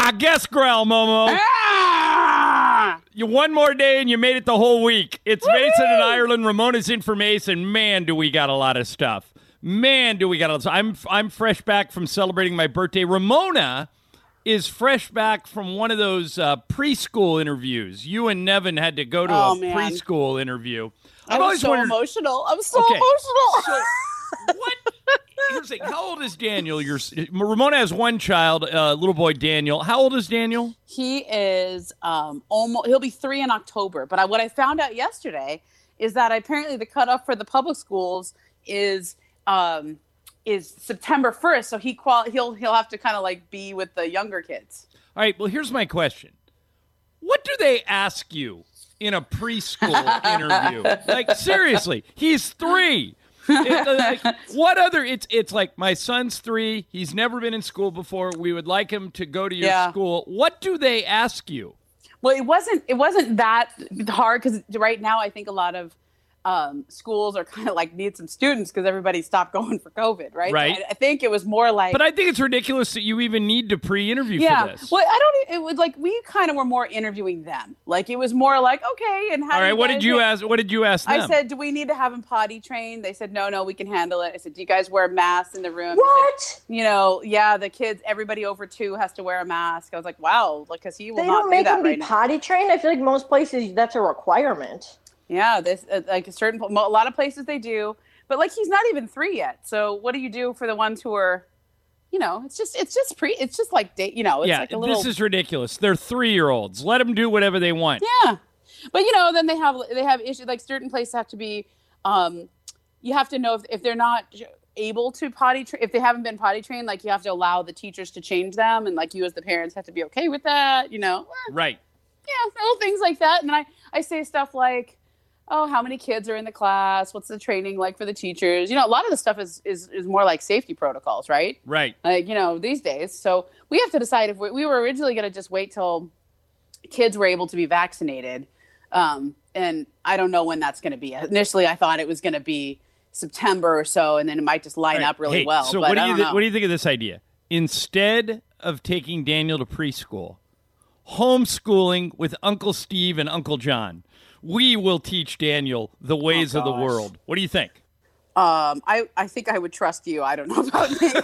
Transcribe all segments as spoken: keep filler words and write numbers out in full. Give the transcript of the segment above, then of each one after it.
Ah, guest growl, Momo. Ah! You one more day and you made it the whole week. It's Woo-hoo! Mason in Ireland. Ramona's in for Mason. Man, do we got a lot of stuff. Man, do we got a lot of stuff. I'm, I'm fresh back from celebrating my birthday. Ramona is fresh back from one of those uh, preschool interviews. You and Nevin had to go to Oh, a man. preschool interview. I I've was always so wondered, emotional. I was so Okay. emotional. So, what? Here's the thing. How old is Daniel? Your Ramona has one child, uh, little boy Daniel. How old is Daniel? He is um, almost. He'll be three in October. But I, what I found out yesterday is that apparently the cutoff for the public schools is um, is September first. So he qual he'll he'll have to kind of like be with the younger kids. All right. Well, here's my question. What do they ask you in a preschool interview? Like, seriously, he's three. It, like, what other? It's it's like my son's three. He's never been in school before. We would like him to go to your Yeah. school. What do they ask you? Well, it wasn't it wasn't that hard because right now I think a lot of um, schools are kind of like need some students because everybody stopped going for COVID, right? Right. So I, I think it was more like. But I think it's ridiculous that you even need to pre-interview yeah. for this. Well, I don't. It was like we kind of were more interviewing them. Like it was more like okay, and how All do right. you What guys did you do- ask? What did you ask them? I said, do we need to have him potty trained? They said, no, no, we can handle it. I said, do you guys wear masks in the room? They What? said, you know, yeah, the kids, everybody over two has to wear a mask. I was like, wow, because he will They not don't do make that them be right now. potty trained. I feel like most places that's a requirement. Yeah, this uh, like a certain, a lot of places they do, but like he's not even three yet. So what do you do for the ones who are, you know, it's just, it's just pre, it's just like, date, you know, it's yeah, like a little. this is ridiculous. They're three-year-olds. Let them do whatever they want. Yeah, but you know, then they have they have issues like certain places have to be, um, you have to know if if they're not able to potty tra- if they haven't been potty trained, like you have to allow the teachers to change them, and like you as the parents have to be okay with that. You know, Right. yeah, little things like that. And then I I say stuff like, oh, how many kids are in the class? What's the training like for the teachers? You know, a lot of the stuff is is is more like safety protocols, right? Right. Like, you know, these days. So we have to decide if we, we were originally going to just wait till kids were able to be vaccinated. Um, and I don't know when that's going to be. Initially, I thought it was going to be September or so, and then it might just line All right. up really Hey, well. So but what do I you don't th- know. what do you think of this idea? Instead of taking Daniel to preschool, homeschooling with Uncle Steve and Uncle John. We will teach Daniel the ways Oh, of the gosh. world. What do you think? Um, I, I think I would trust you. I don't know about Mace.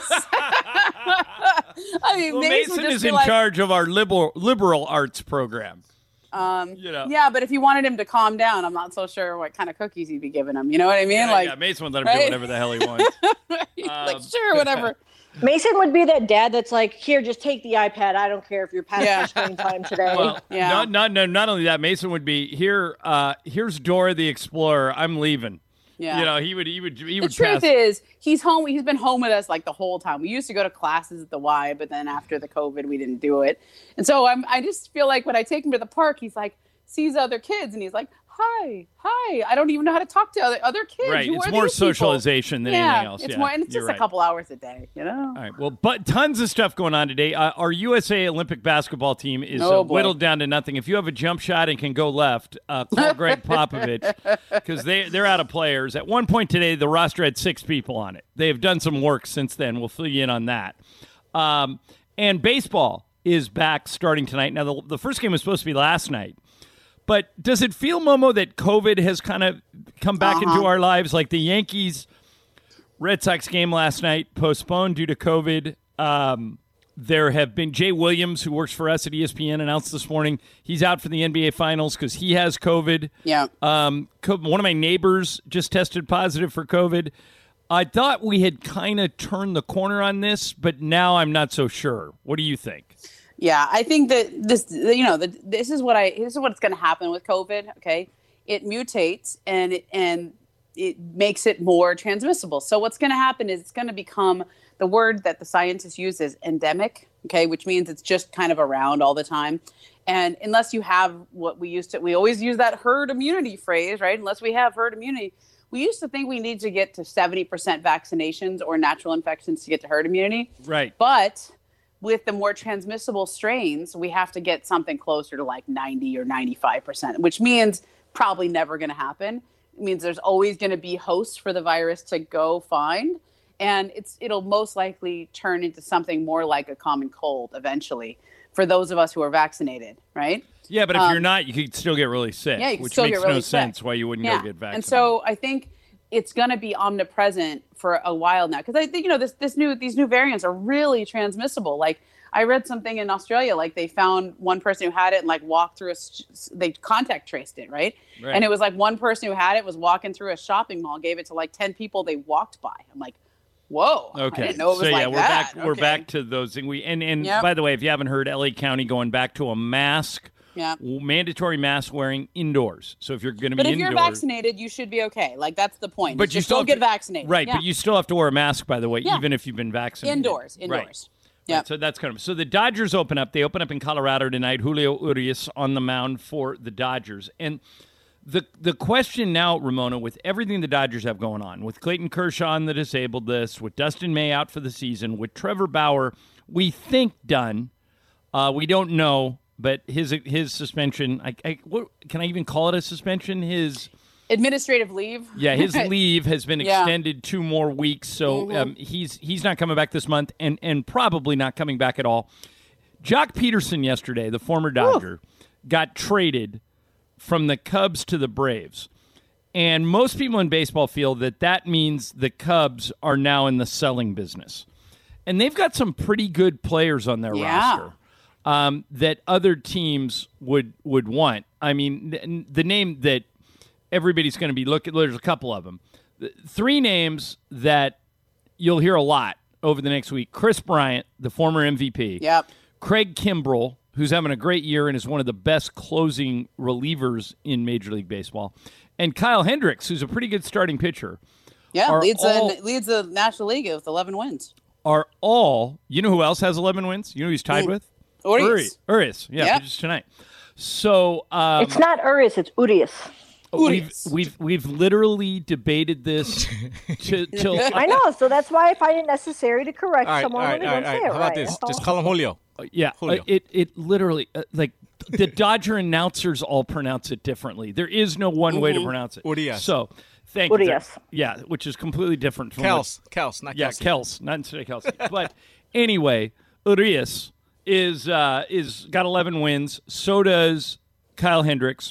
I mean, Well, Mace would Mason just is be in like, charge of our liberal liberal arts program. Um, You know. Yeah, but if you wanted him to calm down, I'm not so sure what kind of cookies he'd be giving him. You know what I mean? Yeah, like, yeah, Mason would let him do right? whatever the hell he wants. like Um, sure, whatever. Mason would be that dad that's like, here, just take the iPad. I don't care if you're past Yeah. your screen time today. Well, Yeah. not, not, no, not only that, Mason would be here. Uh, here's Dora the Explorer. I'm leaving. Yeah. You know, he would, he would, he The would truth pass. is, he's home. He's been home with us like the whole time. We used to go to classes at the Y, but then after the COVID, we didn't do it. And so I'm, I just feel like when I take him to the park, he's like, sees other kids, and he's like, "Hi, hi." I don't even know how to talk to other other kids. Right. Who It's are more these people? socialization than yeah, anything else. It's yeah, more, and it's you're just right. a couple hours a day. You know. All right. Well, but tons of stuff going on today. Uh, our U S A Olympic basketball team is Oh, uh, boy. whittled down to nothing. If you have a jump shot and can go left, uh, call Greg Popovich because they, they're out of players. At one point today, the roster had six people on it. They have done some work since then. We'll fill you in on that. Um, and baseball is back starting tonight. Now, the, the first game was supposed to be last night. But does it feel, Momo, that COVID has kind of come back Uh-huh. into our lives? Like the Yankees Red Sox game last night postponed due to COVID. Um, there have been Jay Williams, who works for us at E S P N, announced this morning he's out for the N B A Finals because he has COVID. Yeah. Um, co- one of my neighbors just tested positive for COVID. I thought we had kind of turned the corner on this, but now I'm not so sure. What do you think? Yeah, I think that this, you know, the, this is what I, this is what's going to happen with COVID. Okay, it mutates and it, and it makes it more transmissible. So what's going to happen is it's going to become the word that the scientists use is endemic. Okay, which means it's just kind of around all the time. And unless you have what we used to, we always use that herd immunity phrase, right? Unless we have herd immunity, we used to think we need to get to seventy percent vaccinations or natural infections to get to herd immunity. Right. But with the more transmissible strains, we have to get something closer to like ninety or ninety-five percent, which means probably never going to happen. It means there's always going to be hosts for the virus to go find. and it's it'll most likely turn into something more like a common cold eventually for those of us who are vaccinated, right? Yeah, but if um, you're not, you could still get really sick, yeah, you can which still makes get really no sick. sense why you wouldn't yeah. go get vaccinated. And so I think it's going to be omnipresent for a while now, because I think, you know, this this new these new variants are really transmissible. Like, I read something in Australia, like they found one person who had it and like walked through a, they contact traced it, right? right? And it was like one person who had it was walking through a shopping mall, gave it to like ten people they walked by. I'm like, whoa. Okay. I didn't know it was so like yeah, we're that. back. We're Okay. back to those things. We and and Yep. by the way, if you haven't heard, L A County going back to a mask, Yeah. mandatory mask wearing indoors. So if you're going to be But if indoors, you're vaccinated, you should be okay. Like, that's the point. but you just still don't have get to- vaccinated. right? Yeah. But you still have to wear a mask, by the way, Yeah. even if you've been vaccinated. Indoors. Right. Indoors. Yeah. Right, so that's kind of so the Dodgers open up. They open up in Colorado tonight. Julio Urias on the mound for the Dodgers, and the the question now, Ramona, with everything the Dodgers have going on, with Clayton Kershaw on the disabled list, with Dustin May out for the season, with Trevor Bauer, we think done. Uh, we don't know, but his his suspension. I, I what can I even call it a suspension? His Administrative leave. yeah, his leave has been Yeah. extended two more weeks, so Mm-hmm. um, he's he's not coming back this month, and and probably not coming back at all. Jock Peterson yesterday, the former Dodger, got traded from the Cubs to the Braves, and most people in baseball feel that that means the Cubs are now in the selling business, and they've got some pretty good players on their Yeah. roster um, that other teams would would want. I mean, the, the name that everybody's going to be looking. There's a couple of them. Three names that you'll hear a lot over the next week. Chris Bryant, the former M V P. Yep. Craig Kimbrell, who's having a great year and is one of the best closing relievers in Major League Baseball. And Kyle Hendricks, who's a pretty good starting pitcher. Yeah. Are Leads all- the leads the National League with eleven wins. Are all, you know who else has eleven wins? You know who he's tied Mm. with? Urias. Uri- Urias. Yeah, Yep. just tonight. So, um, It's not Urias, it's Urias. We've, Urias. we've we've literally debated this till, till I know, so that's why I find it necessary to correct All right, all someone right, when all they right. don't all say right. it How about right. this? That's Just all. call him Julio. yeah, uh, Julio. it it literally uh, like the Dodger announcers all pronounce it differently. There is no one way to pronounce it. Urias. So thank you. Urias. Yeah, which is completely different from Kels. Kels, not What, yeah, Kelsey. Kels, not instead of Kelsey. But anyway, Urias is uh, is got eleven wins. So does Kyle Hendricks.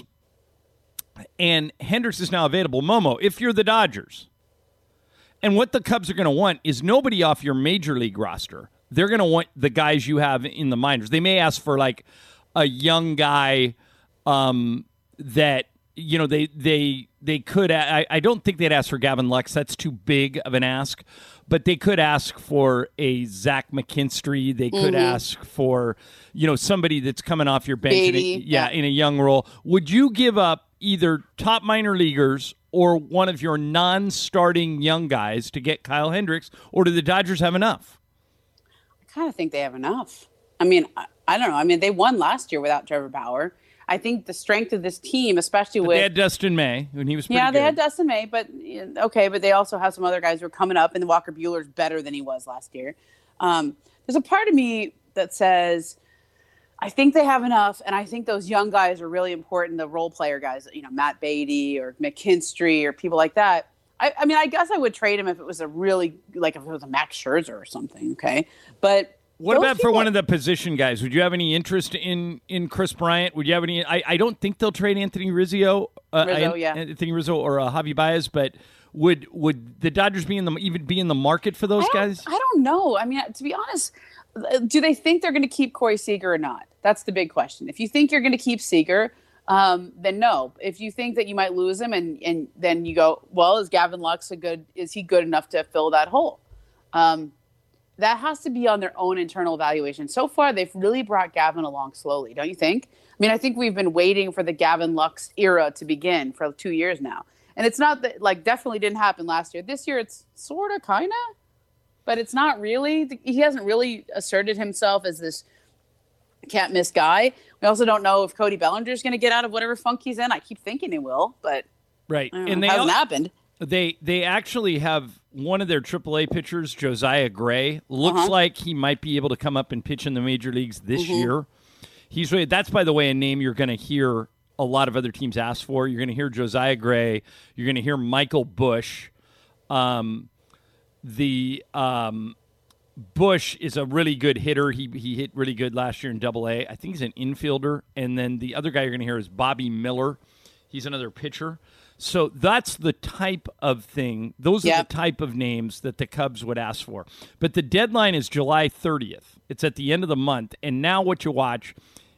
And Hendricks is now available. Momo, if you're the Dodgers, and what the Cubs are going to want is nobody off your major league roster. They're going to want the guys you have in the minors. They may ask for like a young guy um, that you know they they they could. I, I don't think they'd ask for Gavin Lux. That's too big of an ask. But they could ask for a Zach McKinstry. They could ask for you know somebody that's coming off your bench. In a, Beatty, yeah, yeah. in a young role. Would you give up either top minor leaguers or one of your non-starting young guys to get Kyle Hendricks, or do the Dodgers have enough? I kind of think they have enough. I mean, I, I don't know. I mean, they won last year without Trevor Bauer. I think the strength of this team, especially But with they had Dustin May, and he was pretty yeah, they good. had Dustin May, but uh, okay, but they also have some other guys who are coming up, and Walker Bueller's better than he was last year. Um, there's a part of me that says I think they have enough, and I think those young guys are really important. The role player guys, you know, Matt Beatty or McKinstry or people like that. I, I mean, I guess I would trade him if it was a really like if it was a Max Scherzer or something. Okay, but What those about for people- one of the position guys? Would you have any interest in in Chris Bryant? Would you have any? I, I don't think they'll trade Anthony Rizzo, uh, Rizzo, An- yeah. Anthony Rizzo or uh, Javi Baez, but would would the Dodgers be in the even be in the market for those I don't, guys? I don't know. I mean, to be honest, do they think they're going to keep Corey Seager or not? That's the big question. If you think you're going to keep Seager, um, then no. If you think that you might lose him, and and then you go, well, is Gavin Lux a good? Is he good enough to fill that hole? Um, that has to be on their own internal evaluation. So far, they've really brought Gavin along slowly, don't you think? I mean, I think we've been waiting for the Gavin Lux era to begin for two years now. And it's not that, like, definitely didn't happen last year. This year, it's sort of, kind of, but it's not really. He hasn't really asserted himself as this can't miss guy. We also don't know if Cody Bellinger's going to get out of whatever funk he's in. I keep thinking he will, but Right, I don't and know. they It hasn't al- happened. They they actually have one of their triple A pitchers, Josiah Gray. Looks Uh-huh. like he might be able to come up and pitch in the major leagues this year. He's really, that's, by the way, a name you're going to hear a lot of other teams ask for. You're going to hear Josiah Gray. You're going to hear Michael Bush. Um, the um, Bush is a really good hitter. He he hit really good last year in Double A. I think he's an infielder. And then the other guy you're going to hear is Bobby Miller. He's another pitcher. So that's the type of thing. Those Yep. are the type of names that the Cubs would ask for. But the deadline is July thirtieth. It's at the end of the month. And now what you watch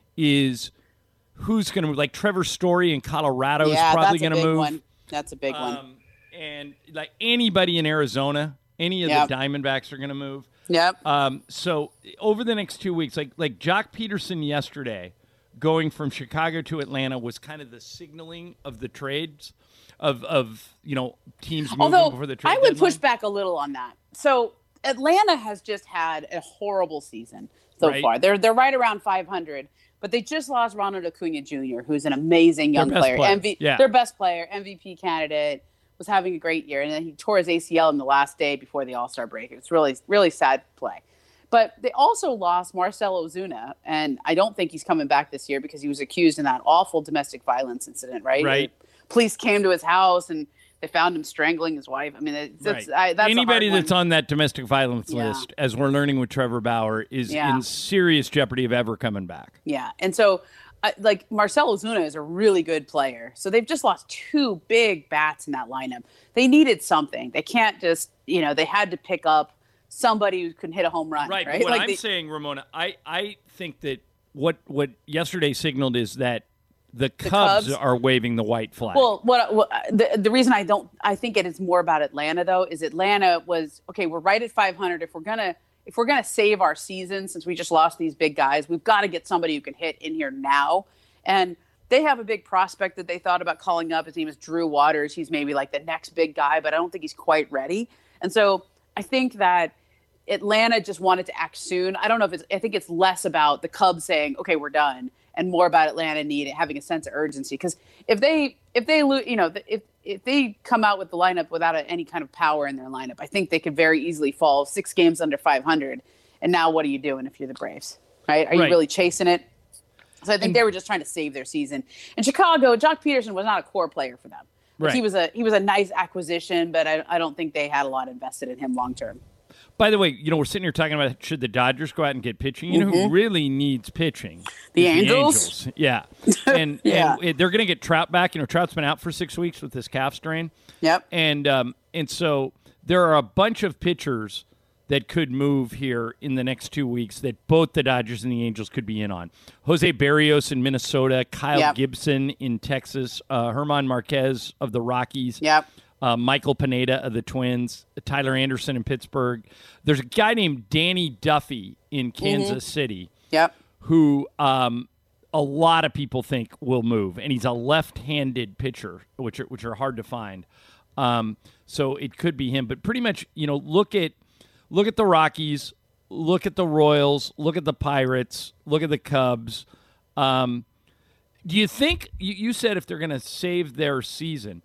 is who's going to move. Like Trevor Story in Colorado yeah, is probably that's a going to big move. one. That's a big one. Um, and like anybody in Arizona, any of Yep. the Diamondbacks are going to move. Yep. Um, so over the next two weeks, like like Jock Peterson yesterday, going from Chicago to Atlanta was kind of the signaling of the trades of of you know teams moving Although before the trade I would deadline. push back a little on that. So Atlanta has just had a horrible season so Right. far. They're they're right around five hundred, but they just lost Ronald Acuna Junior, who's an amazing Their young best player. player. M V, Yeah. Their best player, M V P candidate, was having a great year, and then he tore his A C L in the last day before the All Star break. It's really really sad play. But they also lost Marcelo Ozuna, and I don't think he's coming back this year because he was accused in that awful domestic violence incident, right? Right. Police came to his house and they found him strangling his wife. I mean, it's, it's, Right. I, that's Anybody a hard that's one. on that domestic violence Yeah. list, as we're learning with Trevor Bauer, is Yeah. in serious jeopardy of ever coming back. Yeah, and so uh, like Marcelo Ozuna is a really good player. So they've just lost two big bats in that lineup. They needed something. They can't just you know they had to pick up somebody who can hit a home run. Right. Right. But what Like I'm they- saying, Ramona, I, I think that what what yesterday signaled is that the Cubs, Cubs- are waving the white flag. Well, what, what the the reason I don't I think it is more about Atlanta though is Atlanta was okay. We're right at five hundred. If we're gonna if we're gonna save our season since we just lost these big guys, we've got to get somebody who can hit in here now. And they have a big prospect that they thought about calling up. His name is Drew Waters. He's maybe like the next big guy, but I don't think he's quite ready. And so I think that Atlanta just wanted to act soon. I don't know if it's, I think it's less about the Cubs saying, okay, we're done, and more about Atlanta need having a sense of urgency. Because if they, if they lose, you know, if, if they come out with the lineup without a, any kind of power in their lineup, I think they could very easily fall six games under five hundred. And now what are you doing if you're the Braves, right? Are you Right. really chasing it? So I think And- they were just trying to save their season. In Chicago, Jock Peterson was not a core player for them. Like, Right. He was a he was a nice acquisition, but I, I don't think they had a lot invested in him long term. By the way, you know, we're sitting here talking about should the Dodgers go out and get pitching. You know who really needs pitching? Mm-hmm. The Is Angels? Yeah. And, Yeah. and they're going to get Trout back. You know, Trout's been out for six weeks with this calf strain. Yep. And um, and so there are a bunch of pitchers that could move here in the next two weeks that both the Dodgers and the Angels could be in on. Jose Barrios in Minnesota, Kyle Yep. Gibson in Texas, uh, Herman Marquez of the Rockies. Yep. Uh, Michael Pineda of the Twins, Tyler Anderson in Pittsburgh. There's a guy named Danny Duffy in Kansas City Yep. who um, a lot of people think will move, and he's a left-handed pitcher, which are, which are hard to find. Um, so it could be him, but pretty much, you know, look at look at the Rockies, look at the Royals, look at the Pirates, look at the Cubs. Um, do you think you, you said if they're going to save their season?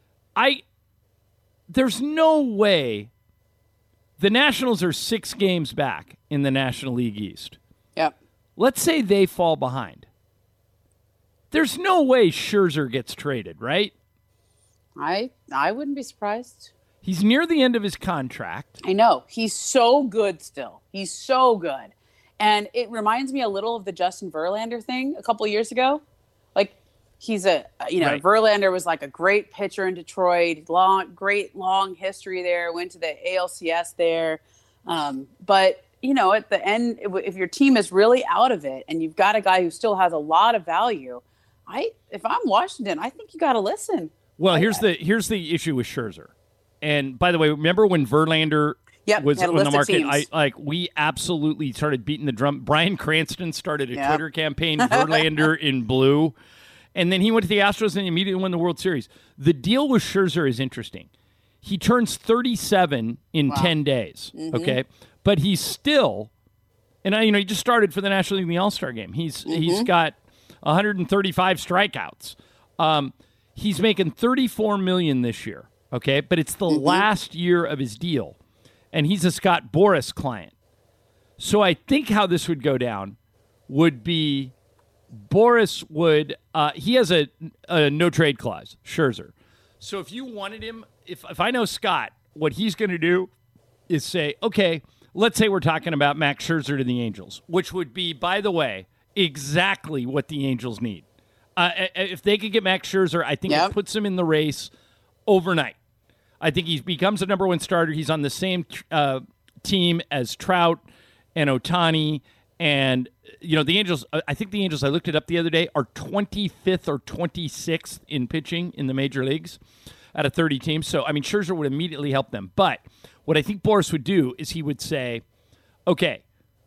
I. There's no way the Nationals are six games back in the National League East. Yep. Let's say they fall behind. There's no way Scherzer gets traded, right? I I wouldn't be surprised. He's near the end of his contract. I know. He's so good still. He's so good. And it reminds me a little of the Justin Verlander thing a couple years ago. Like he's a you know, Right. Verlander was like a great pitcher in Detroit, long great long history there, went to the A L C S there. Um, but you know, at the end if your team is really out of it and you've got a guy who still has a lot of value, I if I'm Washington, I think you got to listen. Well, here's the here's the issue with Scherzer. And by the way, remember when Verlander Yep, was had a on the list of market? I teams. like we absolutely started beating the drum. Brian Cranston started a Yep. Twitter campaign, Verlander in blue. And then he went to the Astros and immediately won the World Series. The deal with Scherzer is interesting. He turns thirty-seven in ten days, Mm-hmm. okay? But he's still, and I, you know, he just started for the National League in the All-Star game. He's Mm-hmm. He's got one hundred thirty-five strikeouts. Um, he's making thirty-four million dollars this year, okay? But it's the Mm-hmm. last year of his deal, and he's a Scott Boras client. So I think how this would go down would be Boris would uh, he has a, a no trade clause, Scherzer. So if you wanted him, if if I know Scott, what he's going to do is say, okay, let's say we're talking about Max Scherzer to the Angels, which would be, by the way, exactly what the Angels need. Uh, if they could get Max Scherzer, I think Yep. it puts him in the race overnight. I think he becomes a number one starter. He's on the same uh, team as Trout and Ohtani. And, you know, the Angels, I think the Angels, I looked it up the other day, are twenty-fifth or twenty-sixth in pitching in the major leagues out of thirty teams. So, I mean, Scherzer would immediately help them. But what I think Boras would do is he would say, okay,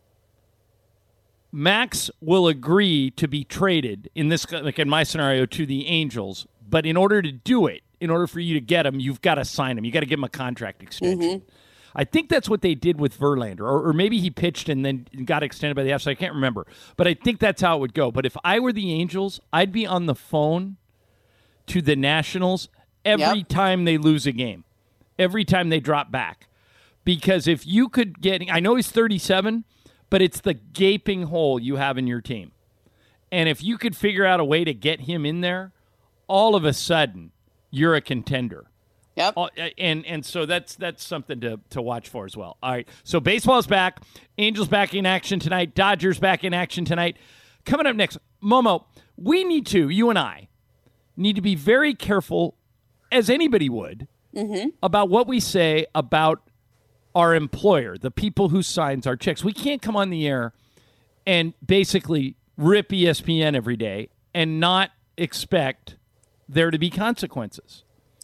Max will agree to be traded in this, like in my scenario, to the Angels. But in order to do it, in order for you to get him, you've got to sign him. You got to give him a contract extension. Mm-hmm. I think that's what they did with Verlander, or, or maybe he pitched and then got extended by the Astros. I can't remember, but I think that's how it would go. But if I were the Angels, I'd be on the phone to the Nationals every yep. time they lose a game, every time they drop back, because if you could get, I know he's thirty-seven, but it's the gaping hole you have in your team, and if you could figure out a way to get him in there, all of a sudden you're a contender. Yep. And and so that's that's something to, to watch for as well. All right. So baseball's back. Angels back in action tonight. Dodgers back in action tonight. Coming up next, Momo, we need to, you and I, need to be very careful, as anybody would, mm-hmm. about what we say about our employer, the people who signs our checks. We can't come on the air and basically rip E S P N every day and not expect there to be consequences.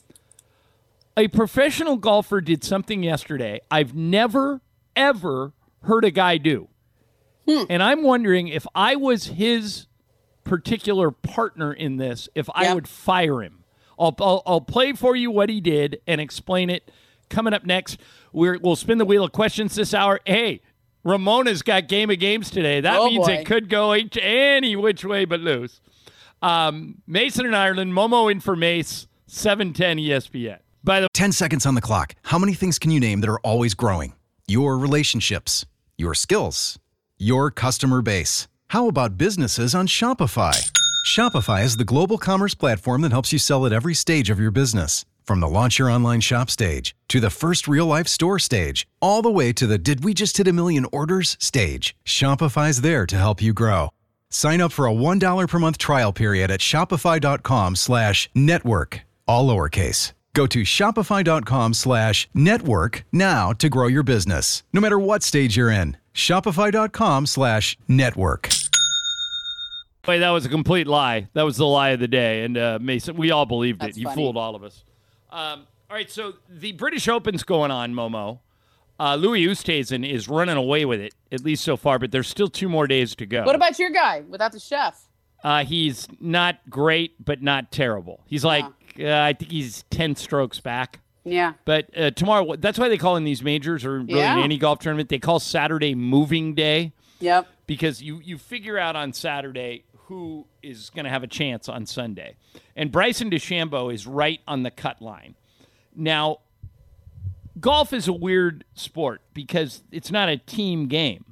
A professional golfer did something yesterday I've never, ever heard a guy do. Hmm. And I'm wondering if I was his particular partner in this, if I yeah. would fire him. I'll, I'll I'll play for you what he did and explain it. Coming up next, we're, we'll spin the wheel of questions this hour. Hey, Ramona's got Game of Games today. That oh means boy. it could go any which way but loose. Um, Mason in Ireland, Momo in for Mace, seven ten E S P N. By the ten seconds on the clock. How many things can you name that are always growing? Your relationships, your skills, your customer base. How about businesses on Shopify? Shopify is the global commerce platform that helps you sell at every stage of your business. From the launch your online shop stage to the first real life store stage, all the way to the did we just hit a million orders stage. Shopify's there to help you grow. Sign up for a one dollar per month trial period at shopify.com slash network, all lowercase. Go to shopify.com slash network now to grow your business. No matter what stage you're in, shopify.com slash network. Wait, that was a complete lie. That was the lie of the day. And uh, Mason, we all believed That's it. You funny. fooled all of us. Um, all right, so the British Open's going on, Momo. Uh, Louis Oosthuizen is running away with it, at least so far, but there's still two more days to go. What about your guy without the chef? Uh, he's not great, but not terrible. He's like, yeah. uh, I think he's ten strokes back. Yeah. But uh, tomorrow, that's why they call in these majors or really yeah. in any golf tournament, they call Saturday moving day. Yep. Because you, you figure out on Saturday who is going to have a chance on Sunday. And Bryson DeChambeau is right on the cut line. Now, golf is a weird sport because it's not a team game.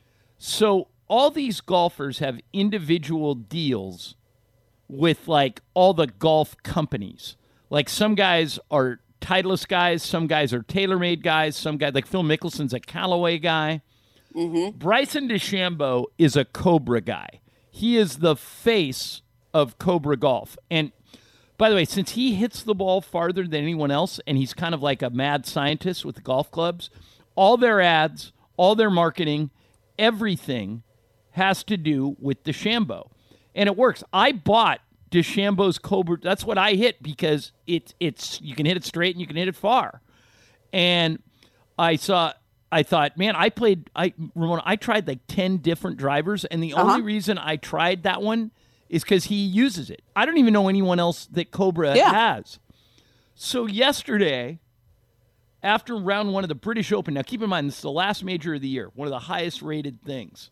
So all these golfers have individual deals with, like, all the golf companies. Like, some guys are Titleist guys, some guys are TaylorMade guys, some guys, like Phil Mickelson's a Callaway guy. Mm-hmm. Bryson DeChambeau is a Cobra guy. He is the face of Cobra Golf. And by the way, since he hits the ball farther than anyone else, and he's kind of like a mad scientist with the golf clubs, all their ads, all their marketing, everything has to do with DeChambeau. And it works. I bought DeChambeau's Cobra. That's what I hit because it, it's you can hit it straight and you can hit it far. And I saw... I thought, man, I played, I Ramona, I tried like ten different drivers, and the uh-huh. only reason I tried that one is because he uses it. I don't even know anyone else that Cobra yeah. has. So yesterday, after round one of the British Open, now keep in mind, this is the last major of the year, one of the highest rated things.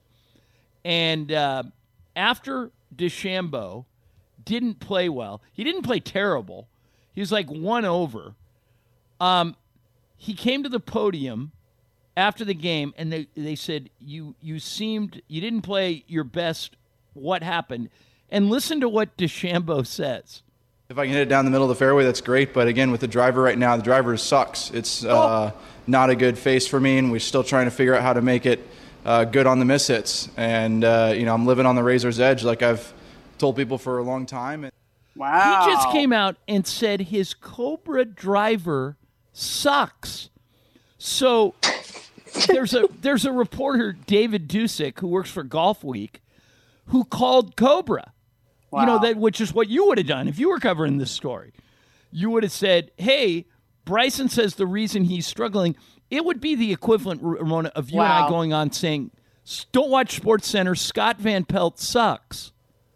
And uh, after DeChambeau didn't play well, he didn't play terrible. He was like one over. Um, he came to the podium after the game, and they, they said, you you seemed, you didn't play your best. What happened? And listen to what DeChambeau says. If I can hit it down the middle of the fairway, that's great. But again, with the driver right now, the driver sucks. It's uh, oh. not a good face for me, and we're still trying to figure out how to make it uh, good on the miss hits. And, uh, you know, I'm living on the razor's edge like I've told people for a long time. Wow. He just came out and said his Cobra driver sucks. So there's a there's a reporter, David Dusick, who works for Golf Week, who called Cobra. Wow. You know, that which is what you would have done if you were covering this story. You would have said, hey, Bryson says the reason he's struggling, it would be the equivalent, Ramona, of you wow. and I going on saying, don't watch SportsCenter, Scott Van Pelt sucks.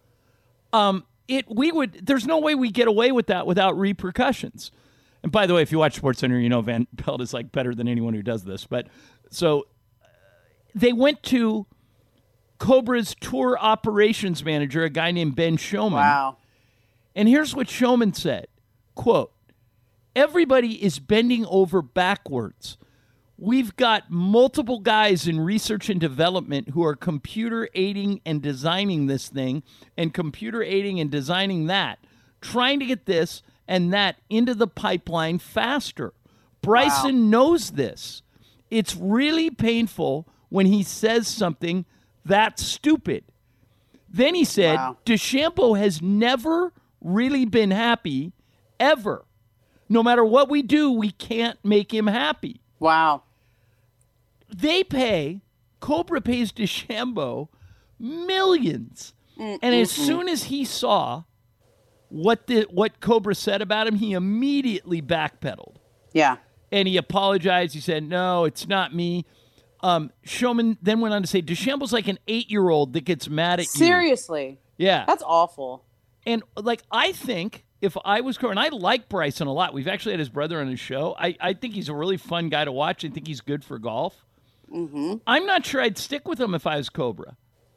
Um, it we would there's no way we get away with that without repercussions. And by the way, if you watch SportsCenter, you know Van Pelt is like better than anyone who does this. But so uh, they went to Cobra's tour operations manager, a guy named Ben Showman. Wow. And here's what Showman said, quote, everybody is bending over backwards. We've got multiple guys in research and development who are computer aiding and designing this thing and computer aiding and designing that, trying to get this and that into the pipeline faster. Bryson wow. knows this. It's really painful when he says something that's stupid. Then he said, wow. DeChambeau has never really been happy, ever. No matter what we do, we can't make him happy. Wow. They pay, Cobra pays DeChambeau millions. Mm-mm-mm. And as soon as he saw what the what Cobra said about him, he immediately backpedaled. Yeah. And he apologized. He said, no, it's not me. Um, Showman then went on to say, DeChambeau's like an eight-year-old that gets mad at Seriously? you. Seriously? Yeah. That's awful. And, like, I think if I was Cobra, and I like Bryson a lot. We've actually had his brother on his show. I, I think he's a really fun guy to watch. I think he's good for golf. Mm-hmm. I'm not sure I'd stick with him if I was Cobra.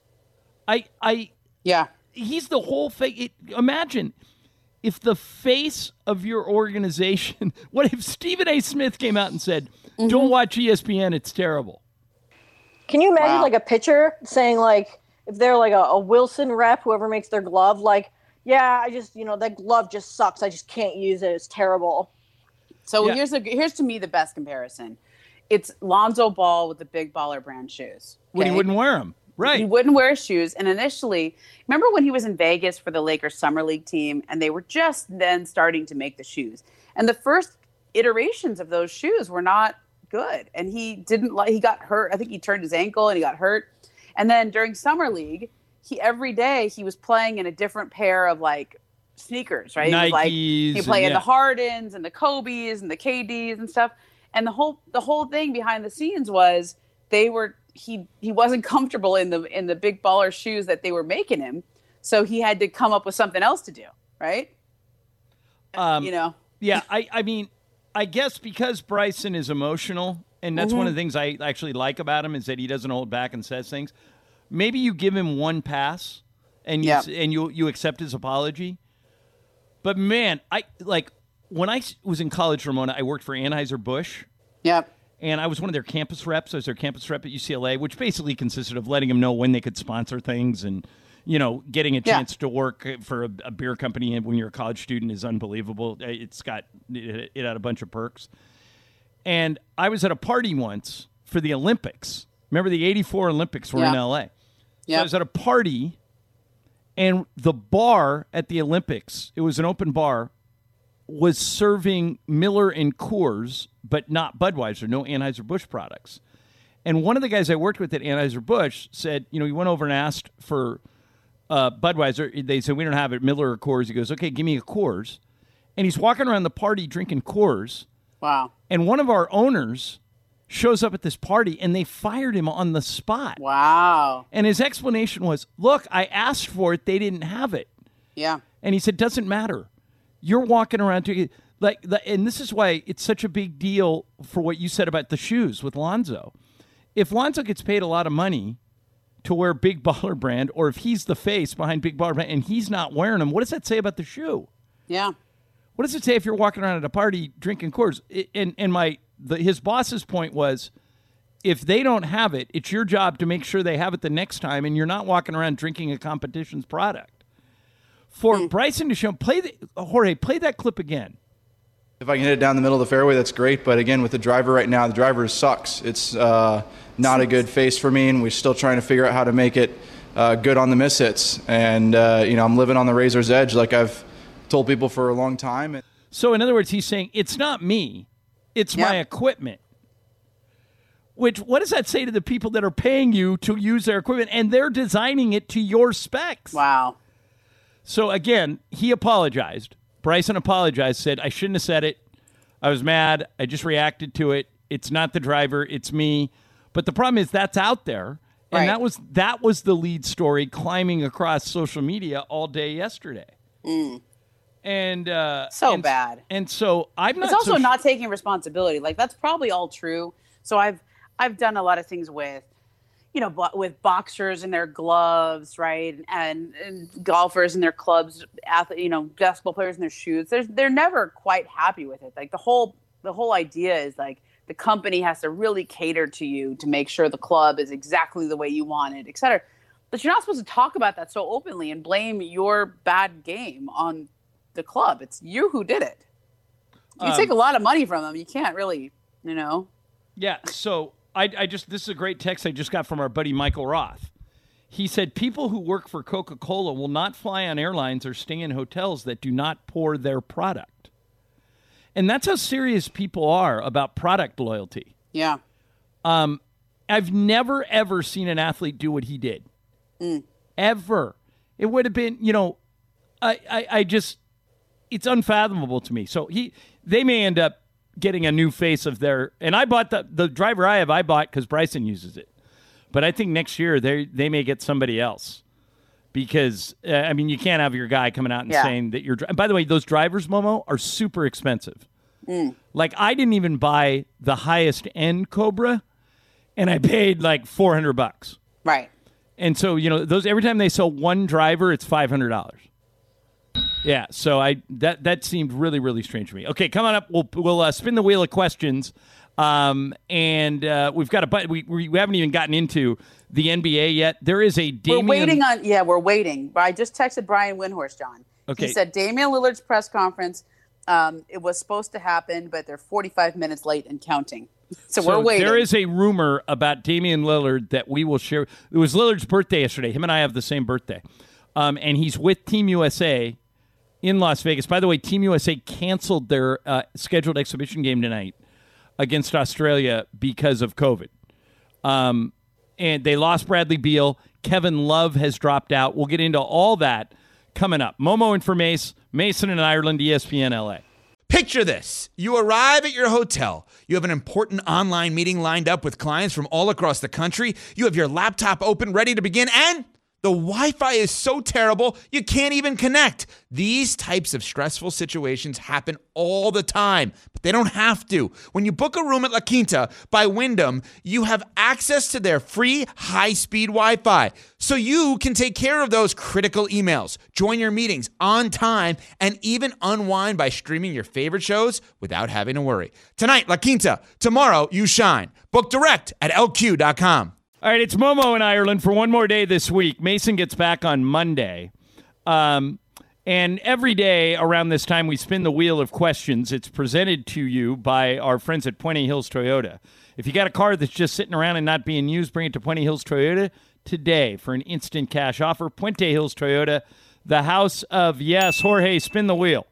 I, I, yeah. He's the whole fake. Imagine if the face of your organization, what if Stephen A. Smith came out and said, mm-hmm. don't watch E S P N, it's terrible. Can you imagine wow. like a pitcher saying like, if they're like a, a Wilson rep, whoever makes their glove, like, yeah, I just, you know, that glove just sucks. I just can't use it. It's terrible. So yeah. here's a, here's to me the best comparison. It's Lonzo Ball with the Big Baller brand shoes. Okay? When he wouldn't wear them. Right. He wouldn't wear shoes. And initially, remember when he was in Vegas for the Lakers Summer League team, and they were just then starting to make the shoes. And the first iterations of those shoes were not good. And he didn't like, he got hurt. I think he turned his ankle and he got hurt. And then during Summer League, he every day he was playing in a different pair of like sneakers, right? Nikes. He was like he played and, in yeah. the Hardens and the Kobe's and the K D's and stuff. And the whole the whole thing behind the scenes was they were he he wasn't comfortable in the in the Big Baller shoes that they were making him, so he had to come up with something else to do, right? Um, you know. Yeah, I I mean, I guess because Bryson is emotional, and that's mm-hmm. one of the things I actually like about him is that he doesn't hold back and says things. Maybe you give him one pass, and you yep. and you you accept his apology. But man, I like when I was in college, Ramona, I worked for Anheuser-Busch. Yep. And I was one of their campus reps. I was their campus rep at U C L A, which basically consisted of letting them know when they could sponsor things and, you know, getting a chance yeah. to work for a, a beer company when you're a college student is unbelievable. It's got, it, it had a bunch of perks. And I was at a party once for the Olympics. Remember the eighty-four Olympics were yeah. in L A. So yeah. I was at a party, and the bar at the Olympics, it was an open bar, was serving Miller and Coors, but not Budweiser, no Anheuser-Busch products. And one of the guys I worked with at Anheuser-Busch said, you know, he went over and asked for uh, Budweiser. They said, we don't have it, Miller or Coors. He goes, okay, give me a Coors. And he's walking around the party drinking Coors. Wow. And one of our owners shows up at this party, and they fired him on the spot. Wow. And his explanation was, look, I asked for it. They didn't have it. Yeah. And he said, doesn't matter. You're walking around to like, the, and this is why it's such a big deal for what you said about the shoes with Lonzo. If Lonzo gets paid a lot of money to wear Big Baller brand, or if he's the face behind Big Baller brand and he's not wearing them, what does that say about the shoe? Yeah. What does it say if you're walking around at a party drinking Coors? It, and and my the, his boss's point was, if they don't have it, it's your job to make sure they have it the next time, and you're not walking around drinking a competition's product. for mm. Bryson DeChambeau. Play the, Jorge, play that clip again. If I can hit it down the middle of the fairway, that's great. But again, with the driver right now, the driver sucks. It's uh, not a good face for me, and we're still trying to figure out how to make it uh, good on the miss hits. And, uh, you know, I'm living on the razor's edge like I've told people for a long time. So, in other words, he's saying, it's not me, it's yep. my equipment. Which, what does that say to the people that are paying you to use their equipment, and they're designing it to your specs? Wow. So, again, he apologized. Bryson apologized, said, I shouldn't have said it. I was mad. I just reacted to it. It's not the driver. It's me. But the problem is that's out there. And right. that was that was the lead story climbing across social media all day yesterday. Mm. And uh, So and, bad. And so I'm not It's also so not taking responsibility. Like, that's probably all true. So I've I've done a lot of things with, you know, bo- with boxers and their gloves, right, and, and golfers and their clubs, athlete, you know, basketball players and their shoes. There's, they're never quite happy with it. Like the whole, the whole idea is like the company has to really cater to you to make sure the club is exactly the way you want it, et cetera. But you're not supposed to talk about that so openly and blame your bad game on the club. It's you who did it. You um, take a lot of money from them. You can't really, you know. Yeah. So. I, I just this is a great text I just got from our buddy Michael Roth. He said people who work for Coca-Cola will not fly on airlines or stay in hotels that do not pour their product. And that's how serious people are about product loyalty. Yeah. Um, I've never, ever seen an athlete do what he did. Mm. Ever. It would have been, you know, I, I, I just, it's unfathomable to me. So he, they may end up getting a new face of their, and I bought the the driver I have, I bought because Bryson uses it. But I think next year they they may get somebody else because, uh, I mean, you can't have your guy coming out and yeah. saying that you're, and by the way, those drivers, Momo, are super expensive. Mm. Like, I didn't even buy the highest end Cobra, and I paid like four hundred bucks. Right. And so, you know, those every time they sell one driver, it's five hundred dollars. Yeah, so I that that seemed really, really strange to me. Okay, come on up. We'll we'll uh, spin the wheel of questions, um, and uh, we've got a but we we haven't even gotten into the N B A yet. There is a Damian. We're waiting on yeah, we're waiting. But I just texted Brian Windhorst, John. Okay. He said Damian Lillard's press conference. Um, it was supposed to happen, but they're forty-five minutes late and counting. So, so we're waiting. There is a rumor about Damian Lillard that we will share. It was Lillard's birthday yesterday. Him and I have the same birthday, um, and he's with Team U S A. In Las Vegas. By the way, Team U S A canceled their uh, scheduled exhibition game tonight against Australia because of COVID. Um, and they lost Bradley Beal. Kevin Love has dropped out. We'll get into all that coming up. Momo and for Mace, Mason in Ireland, E S P N L A. Picture this. You arrive at your hotel. You have an important online meeting lined up with clients from all across the country. You have your laptop open, ready to begin, and the Wi-Fi is so terrible, you can't even connect. These types of stressful situations happen all the time, but they don't have to. When you book a room at La Quinta by Wyndham, you have access to their free high-speed Wi-Fi, so you can take care of those critical emails, join your meetings on time, and even unwind by streaming your favorite shows without having to worry. Tonight, La Quinta. Tomorrow, you shine. Book direct at L Q dot com. All right, it's Momo in Ireland for one more day this week. Mason gets back on Monday. Um, and every day around this time, we spin the wheel of questions. It's presented to you by our friends at Puente Hills Toyota. If you got a car that's just sitting around and not being used, bring it to Puente Hills Toyota today for an instant cash offer. Puente Hills Toyota, the house of yes. Jorge, spin the wheel.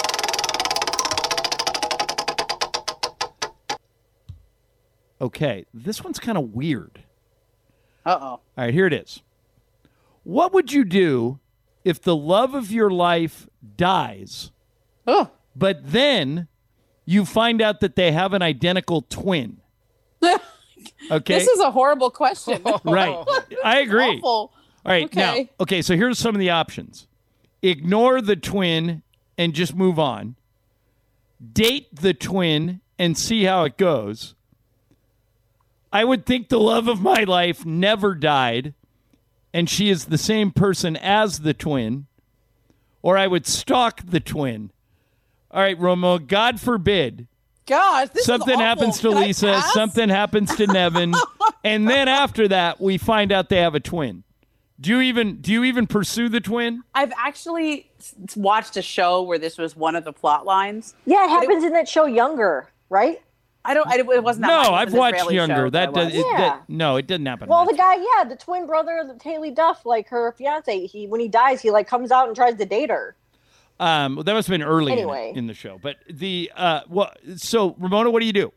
Okay, this one's kind of weird. Uh-oh. All right, here it is. What would you do if the love of your life dies, oh. but then you find out that they have an identical twin? Okay. This is a horrible question. Right. I agree. Awful. All right, okay. now, okay, so here's some of the options. Ignore the twin and just move on. Date the twin and see how it goes. I would think the love of my life never died, and she is the same person as the twin, or I would stalk the twin. All right, Romo, God forbid. God, this something is happens to Can Lisa, something happens to Nevin, and then after that, we find out they have a twin. Do you even do you even pursue the twin? I've actually s- watched a show where this was one of the plot lines. Yeah, it happens in that show Younger, right? I don't. I, it wasn't. That No, much. It was I've an watched Israeli Younger. show That I does. watched. It, Yeah. that, no, it didn't happen. Well, much. the guy, yeah, the twin brother of Haley Duff, like her fiance, he when he dies, he like comes out and tries to date her. Um, that must have been early in it- Anyway. in, the show. But the uh, well, so Ramona, what do you do?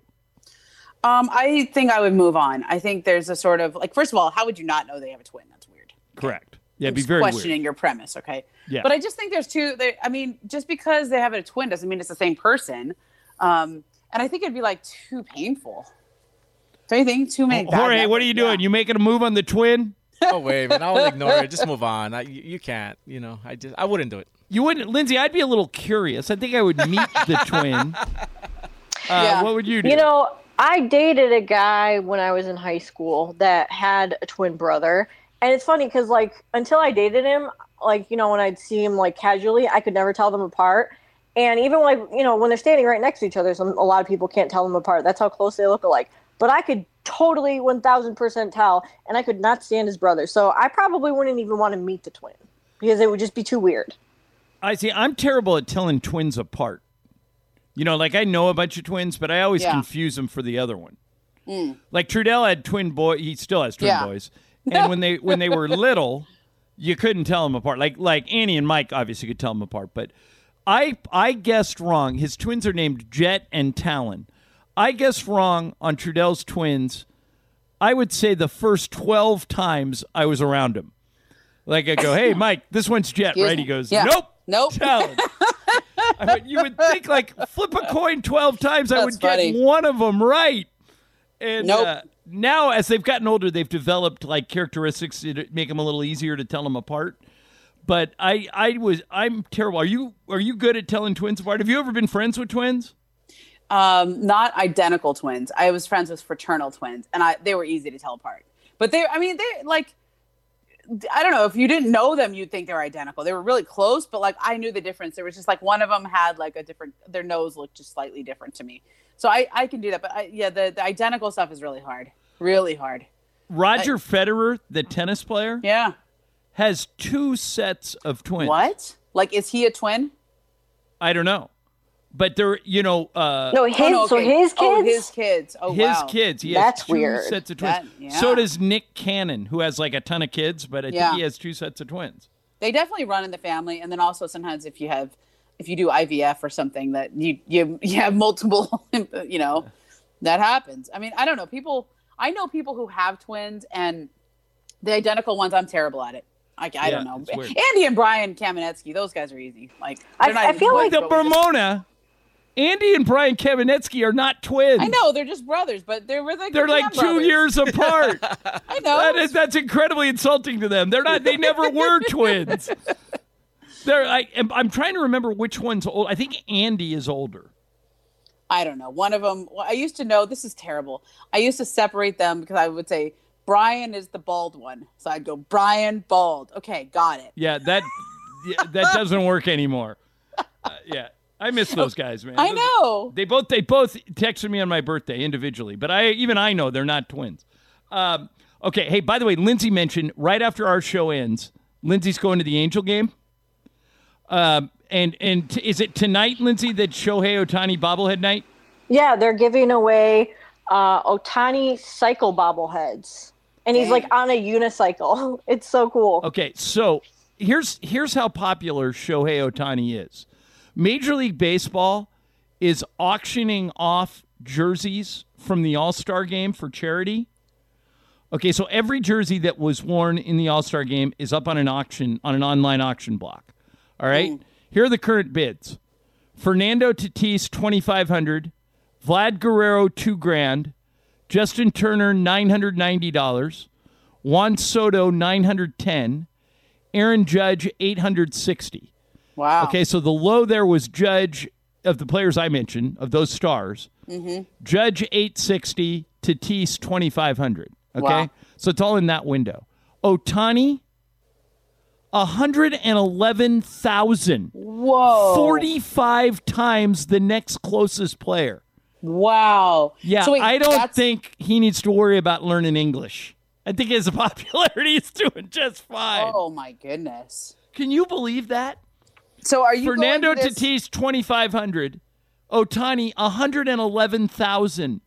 Um, I think I would move on. I think there's a sort of like, first of all, how would you not know they have a twin? That's weird. Correct. Yeah, it'd I'm be just very questioning weird. your premise, okay? Yeah. But I just think there's two. They, I mean, just because they have a twin doesn't mean it's the same person. Um, and I think it'd be like too painful. Don't you think? Too many. bad Jorge, what are you memories. doing? Yeah. You making a move on the twin? Oh wait, man, I'll ignore it. Just move on. I, you, you can't. You know, I just I wouldn't do it. You wouldn't, Lindsay. I'd be a little curious. I think I would meet the twin. Uh, Yeah. What would you do? You know, I dated a guy when I was in high school that had a twin brother. And it's funny because, like, until I dated him, like, you know, when I'd see him, like, casually, I could never tell them apart. And even, like, you know, when they're standing right next to each other, some, a lot of people can't tell them apart. That's how close they look alike. But I could totally one thousand percent tell, and I could not stand his brother. So I probably wouldn't even want to meet the twin because it would just be too weird. I see. I'm terrible at telling twins apart. You know, like I know a bunch of twins, but I always Yeah. confuse them for the other one. Like Trudell had twin boy. He still has twin Yeah. boys. And when they when they were little, you couldn't tell them apart. Like like Annie and Mike obviously could tell them apart. But I I guessed wrong. His twins are named Jet and Talon. I guessed wrong on Trudell's twins. I would say the first twelve times I was around him. Like I go, hey Mike, this one's Jet, Excuse right? me. He goes, Yeah. nope, Nope. Talon. I mean, you would think like flip a coin twelve times, I That's would get funny. one of them right. And Nope. uh, now, as they've gotten older, they've developed like characteristics that make them a little easier to tell them apart. But I, I was, I'm terrible. Are you, are you good at telling twins apart? Have you ever been friends with twins? Um, not identical twins. I was friends with fraternal twins, and I they were easy to tell apart. But they, I mean, they like, I don't know, if you didn't know them, you'd think they were identical. They were really close, but like I knew the difference. There was just like one of them had like a different, their nose looked just slightly different to me. So I, I can do that. But I, yeah, the, the identical stuff is really hard, really hard. Roger Federer, the tennis player, Yeah. has two sets of twins. What? Like, is he a twin? I don't know. But they're, you know, uh, No, his, Oh, no, so okay. his kids? Oh, his kids. Oh, his wow. kids. He That's has two weird. sets of twins. That- yeah. So does Nick Cannon, who has like a ton of kids, but I Yeah. think he has two sets of twins. They definitely run in the family, and then also sometimes if you have, if you do I V F or something, that you you you have multiple, you know, that happens. I mean, I don't know. People, I know people who have twins, and the identical ones, I'm terrible at it. I, I Yeah, don't know. it's weird. Andy and Brian Kamenetsky, those guys are easy. Like, I- they're not I even feel twins, The but we just- Bermona, Andy and Brian Kamenetsky are not twins. I know they're just brothers, but they're like They're like damn two brothers. years apart. I know. That is, that's incredibly insulting to them. They're not. They never were twins. They're. I, I'm I'm trying to remember which one's old. I think Andy is older. I don't know. One of them, well, I used to know, this is terrible. I used to separate them because I would say, Brian is the bald one. So I'd go, Brian, bald. Okay, got it. Yeah, that yeah, that doesn't work anymore. Uh, yeah, I miss those guys, man. I Those- know. They both they both texted me on my birthday individually, but I even I know they're not twins. Um, okay, hey, by the way, Lindsay mentioned right after our show ends, Lindsay's going to the Angel game. Um, and and t- is it tonight, Lindsay, that Shohei Ohtani bobblehead night? Yeah, they're giving away uh, Otani cycle bobbleheads. And he's like on a unicycle. It's so cool. Okay, so here's here's how popular Shohei Ohtani is. Major League Baseball is auctioning off jerseys from the All-Star game for charity. Okay, so every jersey that was worn in the All-Star game is up on an auction, on an online auction block. All right? Here are the current bids. Fernando Tatis, twenty-five hundred dollars. Vlad Guerrero, two grand. Justin Turner, nine hundred ninety dollars. Juan Soto, nine hundred ten dollars. Aaron Judge, eight hundred sixty dollars. Wow. Okay, so the low there was Judge, of the players I mentioned, of those stars. Mm-hmm. Judge, eight hundred sixty dollars. Tatis, twenty-five hundred dollars. Okay? Wow. So it's all in that window. Otani, one hundred eleven thousand dollars. Whoa. forty-five times the next closest player. Wow. Yeah, So wait, I don't that's- think he needs to worry about learning English. I think his popularity is doing just fine. Oh my goodness! Can you believe that? So are you Fernando going to this- Tatis twenty-five hundred, Ohtani one hundred eleven thousand.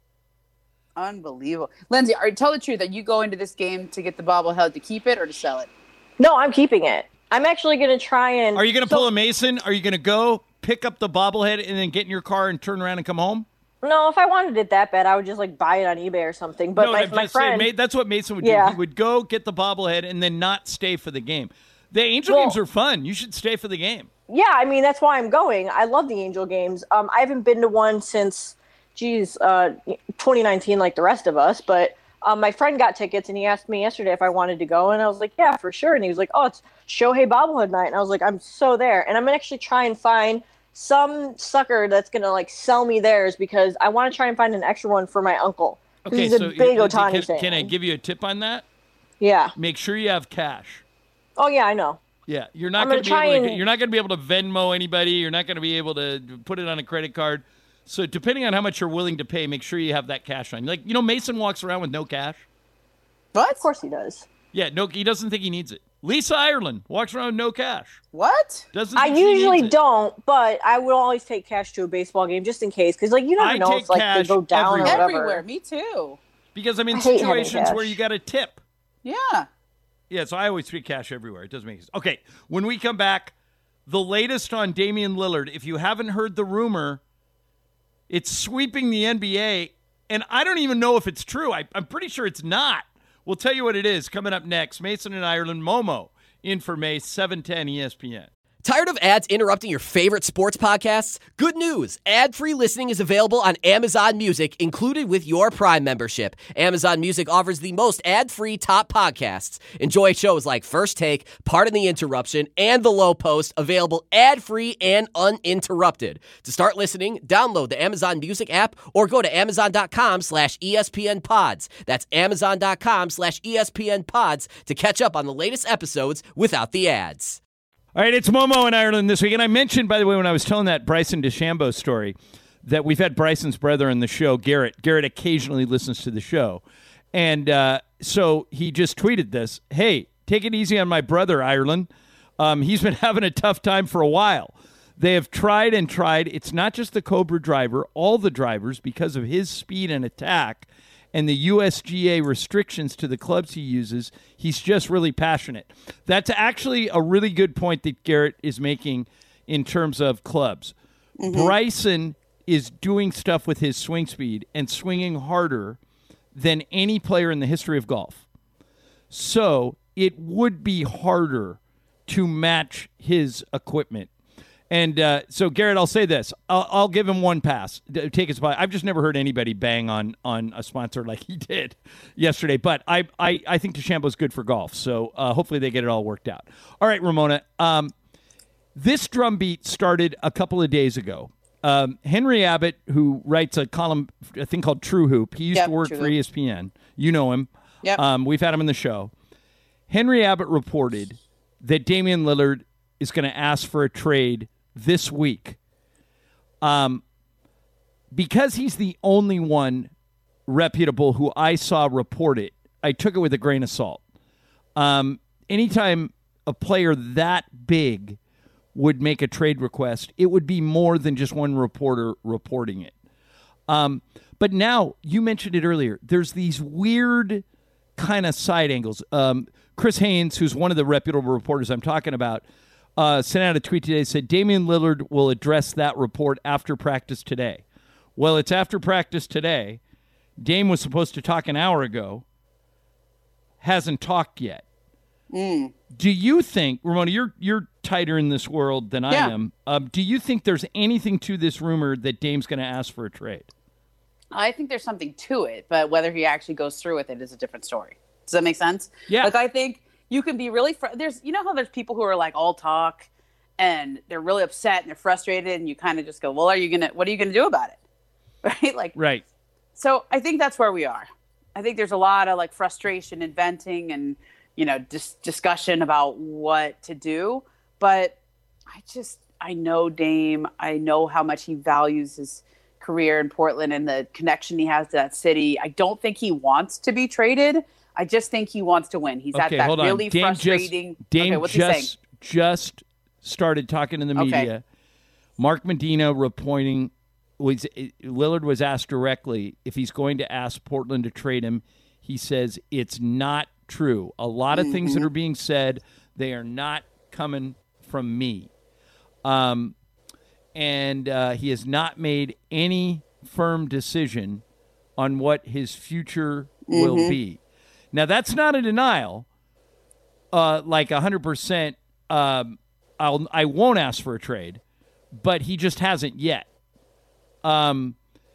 Unbelievable, Lindsay. Are tell the truth. Are you going to this game to get the bobblehead to keep it or to sell it? No, I'm keeping it. I'm actually going to try and. Are you going to so, pull a Mason? Are you going to go pick up the bobblehead and then get in your car and turn around and come home? No, if I wanted it that bad, I would just like buy it on eBay or something. But no, my, I'm my just friend, saying, that's what Mason would Yeah. do. He would go get the bobblehead and then not stay for the game. The Angel Well- games are fun. You should stay for the game. yeah, I mean that's why I'm going. I love the Angel games. Um, I haven't been to one since, geez, uh, twenty nineteen, like the rest of us. But um, my friend got tickets and he asked me yesterday if I wanted to go, and I was like, yeah, for sure. And he was like, oh, it's Shohei bobblehead night, and I was like, I'm so there. And I'm gonna actually try and find some sucker that's gonna like sell me theirs because I want to try and find an extra one for my uncle. 'Cause Okay, he's a so big Lindsay, Ohtani can, fan. can I give you a tip on that? Yeah. Make sure you have cash. Oh yeah, I know. Yeah, you're not I'm going to gonna be able try to. and- You're not going to be able to Venmo anybody. You're not going to be able to put it on a credit card. So depending on how much you're willing to pay, make sure you have that cash on. Like you know, Mason walks around with no cash. What? Of course he does. Yeah, no, he doesn't think he needs it. Lisa Ireland walks around with no cash. What? Doesn't. I think she usually needs it. don't, but I will always take cash to a baseball game just in case, because like you never I know take if like cash they go down everywhere. or whatever. Everywhere. Me too. because I'm in I hate having situations cash. where you got to tip. Yeah. Yeah, so I always treat cash everywhere. It doesn't make sense. Okay, when we come back, the latest on Damian Lillard. If you haven't heard the rumor, it's sweeping the N B A, and I don't even know if it's true. I, I'm pretty sure it's not. We'll tell you what it is coming up next. Mason and Ireland, Momo, in for Mace, seven ten E S P N. Tired of ads interrupting your favorite sports podcasts? Good news. Ad-free listening is available on Amazon Music, included with your Prime membership. Amazon Music offers the most ad-free top podcasts. Enjoy shows like First Take, Pardon the Interruption, and The Low Post, available ad-free and uninterrupted. To start listening, download the Amazon Music app or go to amazon.com slash ESPN pods. That's amazon.com slash ESPN pods to catch up on the latest episodes without the ads. All right, it's Momo in Ireland this week. And I mentioned, by the way, when I was telling that Bryson DeChambeau story, that we've had Bryson's brother on the show, Garrett. Garrett occasionally listens to the show. And uh, so he just tweeted this. Hey, take it easy on my brother, Ireland. Um, he's been having a tough time for a while. They have tried and tried. It's not just the Cobra driver, all the drivers, because of his speed and attack and the U S G A restrictions to the clubs he uses, he's just really passionate. That's actually a really good point that Garrett is making in terms of clubs. Mm-hmm. Bryson is doing stuff with his swing speed and swinging harder than any player in the history of golf. So it would be harder to match his equipment. And uh, so, Garrett, I'll say this. I'll, I'll give him one pass. D- Take his spot. I've just never heard anybody bang on on a sponsor like he did yesterday. But I I, I think DeChambeau's good for golf. So uh, hopefully they get it all worked out. All right, Ramona. Um, this drumbeat started a couple of days ago. Um, Henry Abbott, who writes a column, a thing called True Hoop. He used Yep, to work True for Hoop. E S P N. You know him. Yep. Um, we've had him in the show. Henry Abbott reported that Damian Lillard is going to ask for a trade this week. Um, because he's the only one reputable who I saw report it, I took it with a grain of salt. Um, anytime a player that big would make a trade request, it would be more than just one reporter reporting it. Um, but now, you mentioned it earlier, there's these weird kind of side angles. Um, Chris Haynes, who's one of the reputable reporters I'm talking about, uh, sent out a tweet today, said Damian Lillard will address that report after practice today. Well, it's after practice today. Dame was supposed to talk an hour ago. Hasn't talked yet. Mm. Do you think, Ramona, you're you're tighter in this world than I Yeah. am. Um, do you think there's anything to this rumor that Dame's going to ask for a trade? I think there's something to it, but whether he actually goes through with it is a different story. Does that make sense? Yeah. Like I think you can be really fr- there's you know how there's people who are like all talk and they're really upset and they're frustrated and you kind of just go, well, are you gonna what are you gonna do about it? Right? Like Right. So I think that's where we are. I think there's a lot of like frustration and venting and you know dis- discussion about what to do. But I just I know Dame. I know how much he values his career in Portland and the connection he has to that city. I don't think he wants to be traded. I just think he wants to win. He's okay, at that hold on. really Dame frustrating. Just, Dame okay, what's he saying? just just started talking to the Okay. media. Mark Medina reporting was Lillard was asked directly if he's going to ask Portland to trade him. He says it's not true. A lot of mm-hmm. things that are being said, they are not coming from me. Um, and uh, he has not made any firm decision on what his future mm-hmm. will be. Now, that's not a denial, uh, like one hundred percent. Um, I'll, I won't ask for a trade, but he just hasn't yet. Um,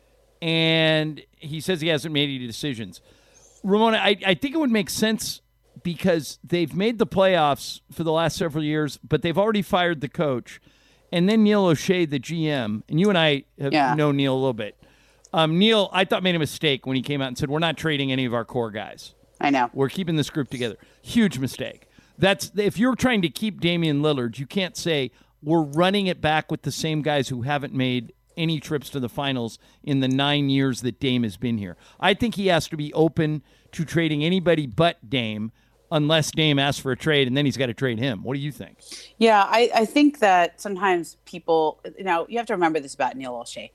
and he says he hasn't made any decisions. Ramona, I, I think it would make sense because they've made the playoffs for the last several years, but they've already fired the coach. And then Neil O'Shea, the G M, and you and I have yeah. known Neil a little bit. Um, Neil, I thought, made a mistake when he came out and said, we're not trading any of our core guys. I know. We're keeping this group together. Huge mistake. That's if you're trying to keep Damian Lillard, you can't say we're running it back with the same guys who haven't made any trips to the finals in the nine years that Dame has been here. I think he has to be open to trading anybody but Dame unless Dame asks for a trade, and then he's got to trade him. What do you think? Yeah, I, I think that sometimes people, you know, you have to remember this about Neil O'Shea.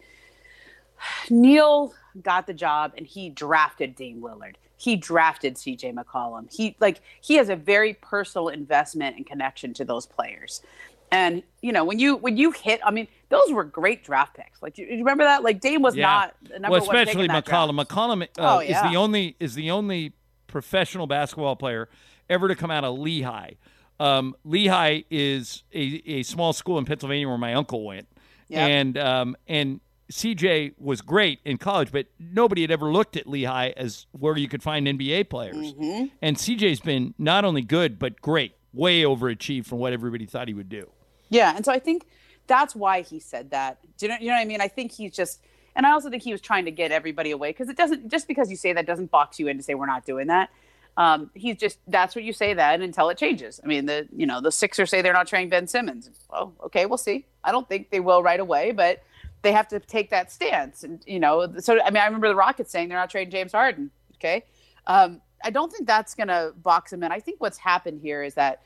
Neil got the job, and he drafted Dame Lillard. He drafted C J McCollum. He like he has a very personal investment and connection to those players. And you know, when you when you hit, I mean, those were great draft picks. Like, you, you remember that? Like, Dame was yeah. not the number well, one pick especially in that McCollum. draft. McCollum uh, oh, yeah. is the only is the only professional basketball player ever to come out of Lehigh. Um, Lehigh is a, a small school in Pennsylvania where my uncle went, yep. and um, and C J was great in college, but nobody had ever looked at Lehigh as where you could find N B A players. Mm-hmm. And C J's been not only good but great, way overachieved from what everybody thought he would do. Yeah, and so I think that's why he said that. Do you know, you know what I mean? I think he's just, and I also think he was trying to get everybody away because it doesn't, just because you say that doesn't box you in to say we're not doing that. Um, he's just, that's what you say that until it changes. I mean, the, you know, the Sixers say they're not trading Ben Simmons. Well, okay, we'll see. I don't think they will right away, but they have to take that stance. And, you know, so, I mean, I remember the Rockets saying they're not trading James Harden. Okay. Um, I don't think that's going to box him in. I think what's happened here is that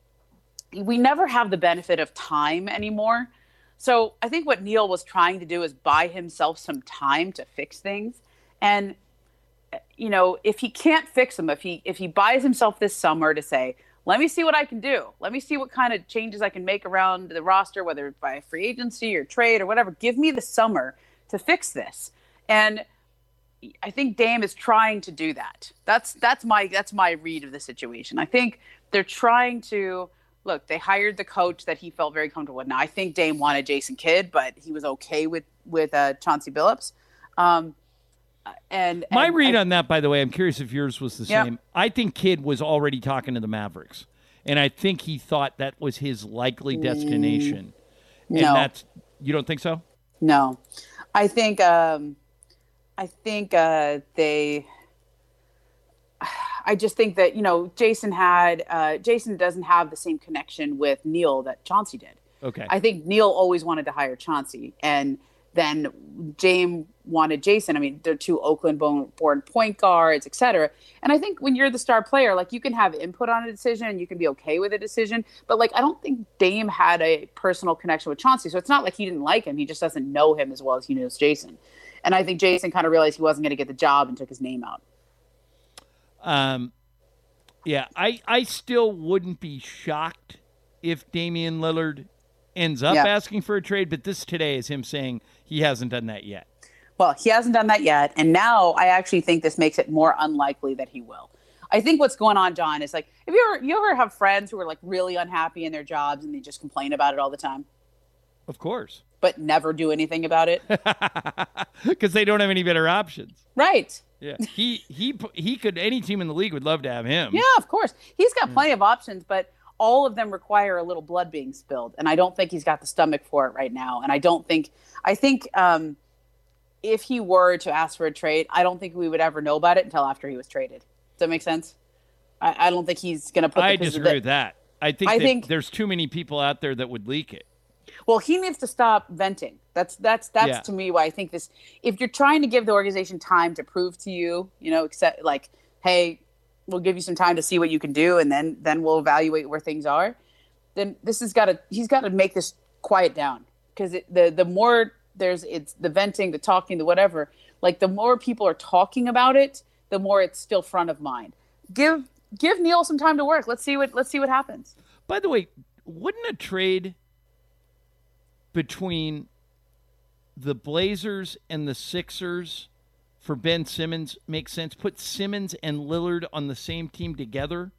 we never have the benefit of time anymore. So I think what Neil was trying to do is buy himself some time to fix things. And, you know, if he can't fix them, if he, if he buys himself this summer to say, let me see what I can do. Let me see what kind of changes I can make around the roster, whether by free agency or trade or whatever. Give me the summer to fix this. And I think Dame is trying to do that. That's, that's my, that's my read of the situation. I think they're trying to, look, they hired the coach that he felt very comfortable with. Now, I think Dame wanted Jason Kidd, but he was okay with with uh, Chauncey Billups. Um, and my and, read and, on that, by the way, I'm curious if yours was the yep. same. I think Kidd was already talking to the Mavericks, and I think he thought that was his likely destination. Mm, and no, that's, you don't think so? No, I think um, I think uh, they. I just think that, you know, Jason had uh, Jason doesn't have the same connection with Neil that Chauncey did. Okay. I think Neil always wanted to hire Chauncey, and then Dame wanted Jason. I mean, they're two Oakland-born point guards, et cetera. And I think when you're the star player, like, you can have input on a decision and you can be okay with a decision. But, like, I don't think Dame had a personal connection with Chauncey. So it's not like he didn't like him. He just doesn't know him as well as he knows Jason. And I think Jason kind of realized he wasn't going to get the job and took his name out. Um, yeah, I, I still wouldn't be shocked if Damian Lillard ends up yeah. asking for a trade, but this today is him saying he hasn't done that yet. Well, he hasn't done that yet, and now I actually think this makes it more unlikely that he will. I think what's going on, John, is like, have you ever you ever have friends who are like really unhappy in their jobs and they just complain about it all the time? Of course. But never do anything about it? Because they don't have any better options. Right. Yeah, he he he could. Any team in the league would love to have him. Yeah, of course. He's got plenty of options, but all of them require a little blood being spilled, and I don't think he's got the stomach for it right now. And I don't think. I think um, if he were to ask for a trade, I don't think we would ever know about it until after he was traded. Does that make sense? I, I don't think he's going to put. I the disagree with that. I think I that think there's too many people out there that would leak it. Well, he needs to stop venting. That's that's that's yeah. to me why I think this. If you're trying to give the organization time to prove to you, you know, except like, hey, we'll give you some time to see what you can do, and then then we'll evaluate where things are. Then this has got to he's got to make this quiet down, because the the more there's it's the venting, the talking, the whatever. Like the more people are talking about it, the more it's still front of mind. Give give Neil some time to work. Let's see what let's see what happens. By the way, wouldn't a trade between the Blazers and the Sixers for Ben Simmons make sense? Put Simmons and Lillard on the same team together?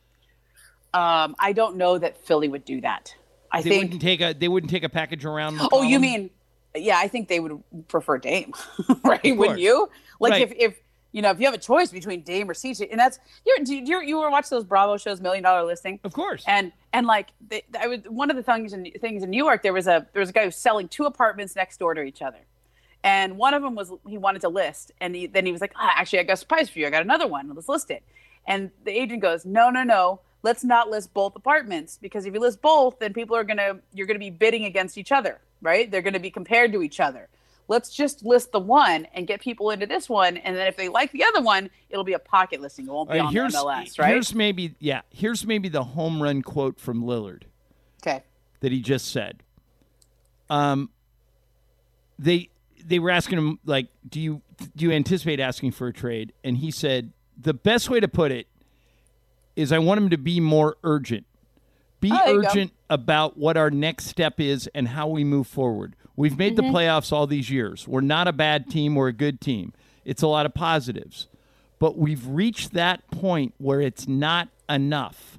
Um, I don't know that Philly would do that. I they think wouldn't take a they wouldn't take a package around. McCollum? Oh, you mean? Yeah, I think they would prefer Dame, right? Wouldn't you? Like Right. if, if you know if you have a choice between Dame or C J, and that's you you you, you were watching those Bravo shows, Million Dollar Listing, Of course. and and like they, I would one of the things in things in New York, there was a there was a guy who was selling two apartments next door to each other, and one of them was he wanted to list, and he, then he was like, ah, actually, I got a surprise for you. I got another one. Let's list it. And the agent goes, no, no, no. Let's not list both apartments, because if you list both, then people are gonna you're gonna be bidding against each other, right? They're gonna be compared to each other. Let's just list the one and get people into this one, and then if they like the other one, it'll be a pocket listing. It won't be All right, on the here's, M L S, right? Here's maybe yeah. Here's maybe the home run quote from Lillard Okay. that he just said. Um, they they were asking him like, do you do you anticipate asking for a trade? And he said the best way to put it is I want him to be more urgent. Be Oh, there you go. urgent about what our next step is and how we move forward. We've made Mm-hmm. the playoffs all these years. We're not a bad team. We're a good team. It's a lot of positives. But we've reached that point where it's not enough.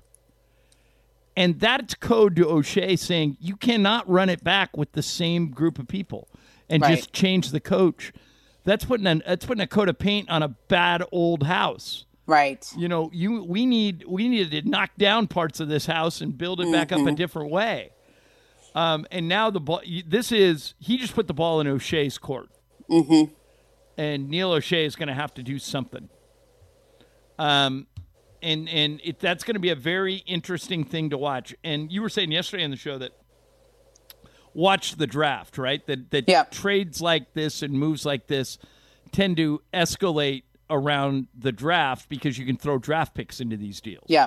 And that's code to O'Shea saying you cannot run it back with the same group of people and Right. just change the coach. That's putting a, that's putting a coat of paint on a bad old house. Right. You know, you we need we need to knock down parts of this house and build it back Mm-hmm. up a different way. Um, and now the ball. This is he just put the ball in O'Shea's court, Mm-hmm. and Neil O'Shea is going to have to do something. Um, and and it, that's going to be a very interesting thing to watch. And you were saying yesterday on the show that watch the draft, right? That that Yeah. trades like this and moves like this tend to escalate around the draft because you can throw draft picks into these deals. Yeah.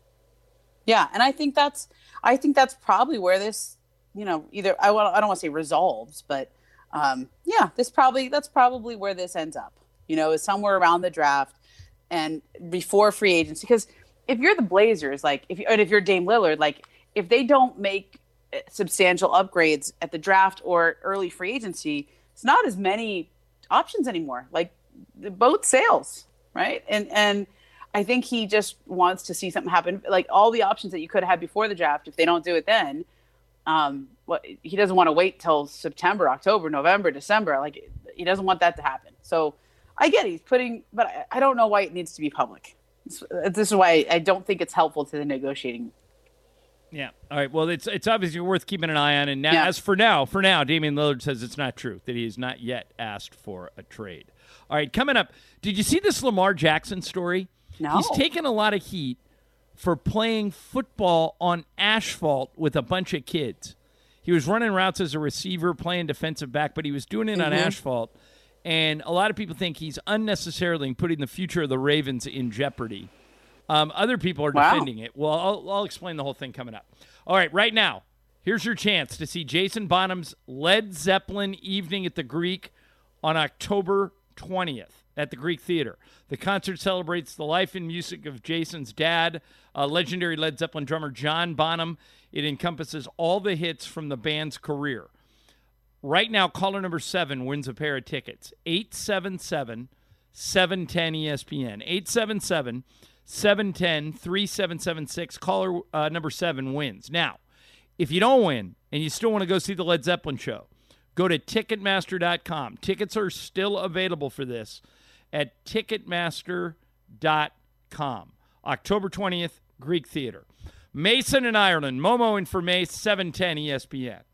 Yeah, and I think that's I think that's probably where this, you know, either I want I don't want to say resolves, but um, yeah, this probably that's probably where this ends up. You know, is somewhere around the draft and before free agency. Because if you're the Blazers, like if you, and if you're Dame Lillard, like if they don't make substantial upgrades at the draft or early free agency, it's not as many options anymore. Like the boat sails, right? And and I think he just wants to see something happen. Like all the options that you could have had before the draft, if they don't do it then, um, what he doesn't want to wait till September, October, November, December. Like he doesn't want that to happen. So I get it. He's putting, but I, I don't know why it needs to be public. This, this is why I don't think it's helpful to the negotiating. Yeah. All right. Well, it's it's obviously worth keeping an eye on. And now, Yeah. as for now, for now, Damian Lillard says it's not true, that he has not yet asked for a trade. All right. Coming up, did you see this Lamar Jackson story? No. He's taken a lot of heat for playing football on asphalt with a bunch of kids. He was running routes as a receiver, playing defensive back, but he was doing it on Mm-hmm. asphalt. And a lot of people think he's unnecessarily putting the future of the Ravens in jeopardy. Um, other people are Wow. defending it. Well, I'll, I'll explain the whole thing coming up. All right, right now, here's your chance to see Jason Bonham's Led Zeppelin Evening at the Greek on October twentieth at the Greek Theater. The concert celebrates the life and music of Jason's dad, uh, legendary Led Zeppelin drummer John Bonham. It encompasses all the hits from the band's career. Right now, caller number seven wins a pair of tickets. eight seven seven, seven one zero, E S P N. eight seven seven, seven one zero, three seven seven six. Caller uh, number seven wins. Now, if you don't win and you still want to go see the Led Zeppelin show, go to Ticketmaster dot com. Tickets are still available for this at Ticketmaster dot com. October twentieth, Greek Theater. Mason in Ireland. Momo in for Mace, seven ten E S P N.